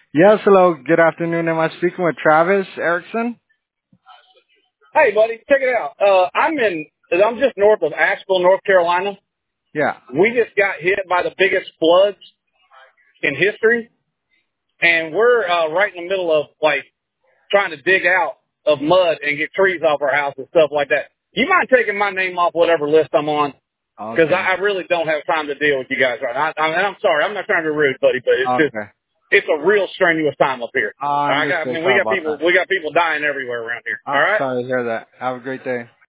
Yes, hello. Good afternoon. Am I speaking with Travis Erickson? Hey, buddy, check it out. I'm just north of Asheville, North Carolina. Yeah. We just got hit by the biggest floods in history, and we're right in the middle of like trying to dig out of mud and get trees off our house and stuff like that. You mind taking my name off whatever list I'm on? Because Okay. I really don't have time to deal with you guys right now. And I'm sorry, I'm not trying to be rude, buddy, but Okay. it's a real strenuous time up here. I I understood. mean, Sorry about that. we got people dying everywhere around here. All right. Sorry to hear that. Have a great day.